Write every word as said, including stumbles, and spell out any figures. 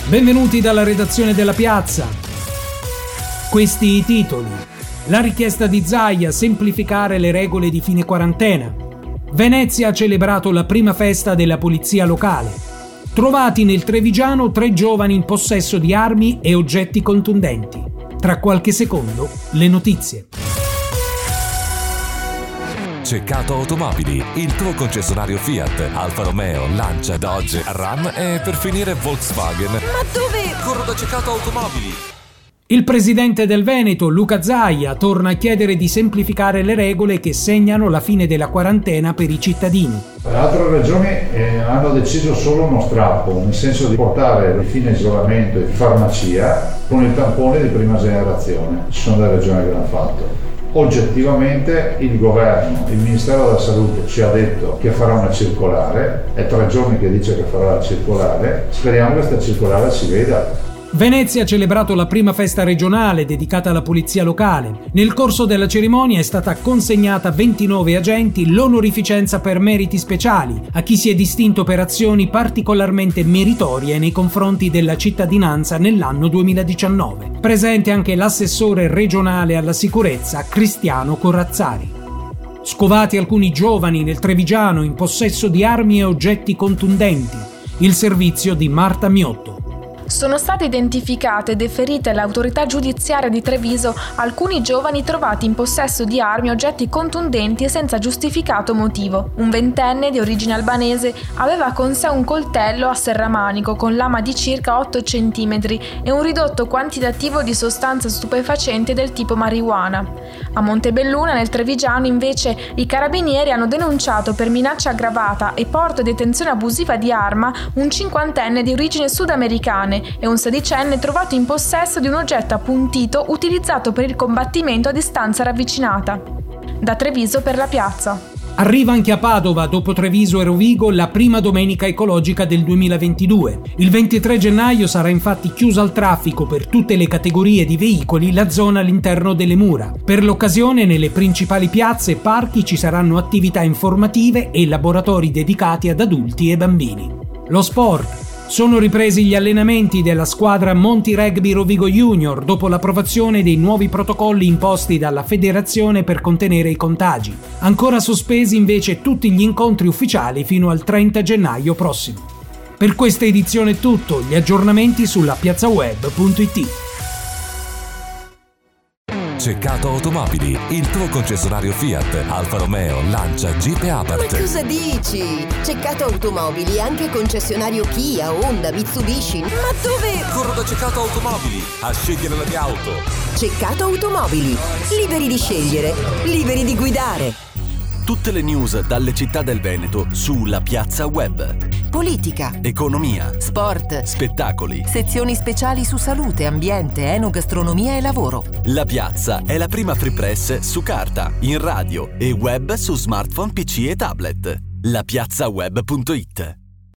Benvenuti dalla redazione della Piazza. Questi i titoli. La richiesta di Zaia a semplificare le regole di fine quarantena. Venezia ha celebrato la prima festa della polizia locale. Trovati nel Trevigiano tre giovani in possesso di armi e oggetti contundenti. Tra qualche secondo, le notizie. Ceccato Automobili, il tuo concessionario Fiat, Alfa Romeo, Lancia, Dodge, Ram e per finire Volkswagen. Ma dove? Corro da Ceccato Automobili. Il presidente del Veneto, Luca Zaia, torna a chiedere di semplificare le regole che segnano la fine della quarantena per i cittadini. Le altre regioni eh, hanno deciso solo uno strappo, nel senso di portare il fine isolamento in farmacia con il tampone di prima generazione. Ci sono delle regioni che l'hanno fatto. Oggettivamente il governo, il Ministero della Salute ci ha detto che farà una circolare, è tre giorni che dice che farà la circolare, speriamo che questa circolare si veda. Venezia ha celebrato la prima festa regionale dedicata alla polizia locale. Nel corso della cerimonia è stata consegnata a ventinove agenti l'onorificenza per meriti speciali, a chi si è distinto per azioni particolarmente meritorie nei confronti della cittadinanza nell'anno duemiladiciannove. Presente anche l'assessore regionale alla sicurezza Cristiano Corazzari. Scovati alcuni giovani nel Trevigiano in possesso di armi e oggetti contundenti. Il servizio di Marta Miotto. Sono state identificate e deferite all'autorità giudiziaria di Treviso alcuni giovani trovati in possesso di armi e oggetti contundenti e senza giustificato motivo. Un ventenne di origine albanese aveva con sé un coltello a serramanico con lama di circa otto centimetri e un ridotto quantitativo di sostanza stupefacente del tipo marijuana. A Montebelluna, nel Trevigiano, invece, i carabinieri hanno denunciato per minaccia aggravata e porto e detenzione abusiva di arma un cinquantenne di origine sudamericane e un sedicenne trovato in possesso di un oggetto appuntito utilizzato per il combattimento a distanza ravvicinata. Da Treviso per la Piazza. Arriva anche a Padova, dopo Treviso e Rovigo, la prima domenica ecologica del duemilaventidue. Il ventitré gennaio sarà infatti chiusa al traffico per tutte le categorie di veicoli la zona all'interno delle mura. Per l'occasione, nelle principali piazze e parchi ci saranno attività informative e laboratori dedicati ad adulti e bambini. Lo sport. Sono ripresi gli allenamenti della squadra Monti Rugby Rovigo Junior dopo l'approvazione dei nuovi protocolli imposti dalla federazione per contenere i contagi. Ancora sospesi invece tutti gli incontri ufficiali fino al trenta gennaio prossimo. Per questa edizione è tutto, gli aggiornamenti sulla piazzaweb punto it. Ceccato Automobili, il tuo concessionario Fiat, Alfa Romeo, Lancia, Jeep e Abarth. Ma cosa dici? Ceccato Automobili, anche concessionario Kia, Honda, Mitsubishi. Ma dove? Corro da Ceccato Automobili a scegliere la mia auto. Ceccato Automobili, liberi di scegliere, liberi di guidare. Tutte le news dalle città del Veneto sulla Piazza Web. Politica, economia, sport, spettacoli, sezioni speciali su salute, ambiente, enogastronomia e lavoro. La Piazza è la prima free press su carta, in radio e web su smartphone, P C e tablet. la piazza web punto it.